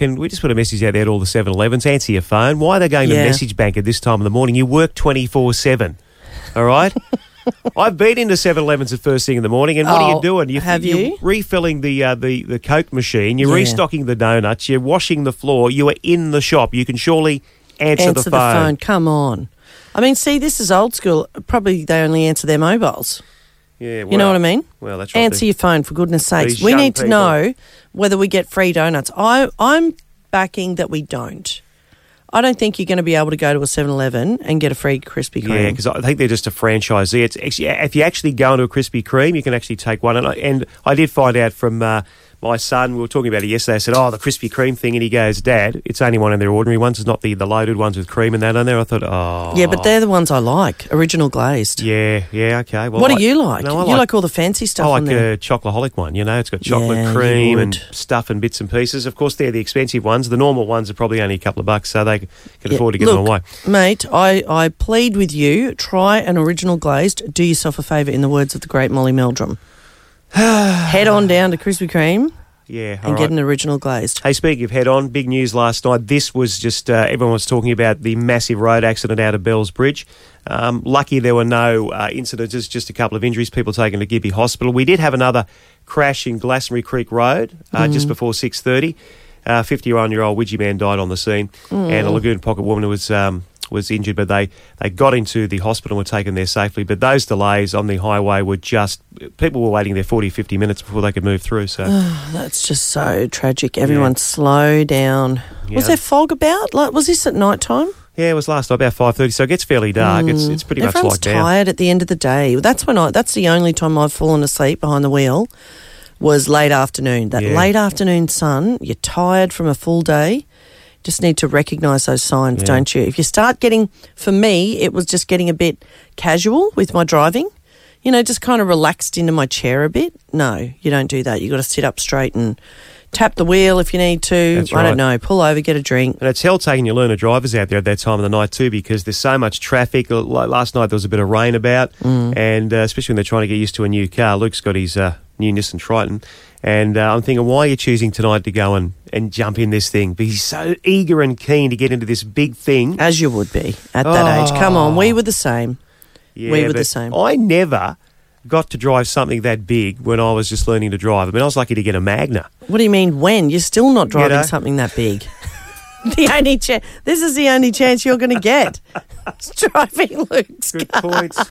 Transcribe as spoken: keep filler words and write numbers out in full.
can we just put a message out there to all the seven elevens? Answer your phone. Why are they going Yeah. to message bank at this time of the morning? You work twenty-four seven, all right? I've been into seven elevens at first thing in the morning, and what Oh, are you doing? You're, have you're you? refilling the, uh, the, the Coke machine, you're Yeah. restocking the donuts, you're washing the floor, you are in the shop. You can surely answer, Answer the phone. Come on. I mean, see, this is old school. Probably they only answer their mobiles. Yeah, You know what I mean? Well, that's right. Answer your phone, for goodness sakes. These We young need to people. know whether we get free donuts. I, I'm backing that we don't. I don't think you're going to be able to go to a seven eleven and get a free Krispy Kreme. Yeah, because I think they're just a franchisee. It's actually, if you actually go into a Krispy Kreme, you can actually take one. And I, and I did find out from uh, my son, we were talking about it yesterday, I said, oh, the Krispy Kreme thing, and he goes, Dad, it's only one of their ordinary ones, it's not the, the loaded ones with cream and that on there. I thought, oh. Yeah, but they're the ones I like, original glazed. Yeah, yeah, okay. Well, What I- do you like? No, I you like, like all the fancy stuff I on like there. a chocoholic one, you know, it's got chocolate Yeah, you cream and would. stuff and bits and pieces. Of course, they're the expensive ones. The normal ones are probably only a couple of bucks, so they can Yeah, afford to get look, them away. Mate, I, I plead with you, try an original glazed. Do yourself a favour, in the words of the great Molly Meldrum. Head on down to Krispy Kreme Yeah, and all get right. an original glazed. Hey, speaking of head on, big news last night. This was just, uh, everyone was talking about the massive road accident out of Bells Bridge. Um, lucky there were no uh, incidents, just a couple of injuries, people taken to Gibby Hospital. We did have another crash in Glastonbury Creek Road uh, Mm. just before six thirty. Uh, fifty-one-year-old Widgie man died on the scene, Mm. and a Lagoon Pocket woman was um, was injured, but they, they got into the hospital and were taken there safely. But those delays on the highway were just, people were waiting there forty, fifty minutes before they could move through. So That's just so tragic. Everyone slow down. Yeah. Was there fog about? Like, was this at night time? yeah, it was last night about five thirty, so it gets fairly dark. It's it's pretty much Everyone's like now. tired at the end of the day. That's when I. That's the only time I've fallen asleep behind the wheel. Was late afternoon. That Yeah. late afternoon sun. You're tired from a full day. Just need to recognise those signs, Yeah. don't you? If you start getting, for me, it was just getting a bit casual with my driving. You know, just kind of relaxed into my chair a bit. No, you don't do that. You got to sit up straight and tap the wheel if you need to. That's I right. don't know. Pull over, get a drink. And it's hell taking your learner drivers out there at that time of the night too, because there's so much traffic. L- like Last night there was a bit of rain about, Mm. and uh, especially when they're trying to get used to a new car. Luke's got his uh, new Nissan Triton, and uh, I'm thinking, why are you choosing tonight to go and, and jump in this thing? Because he's so eager and keen to get into this big thing. As you would be at that age. Come on, we were the same. Yeah, we were the but same. I never got to drive something that big when I was just learning to drive. I mean, I was lucky to get a Magna. What do you mean when? You're still not driving know. something that big. The only chance. This is the only chance you're going to get. It's driving Luke's Good car. points.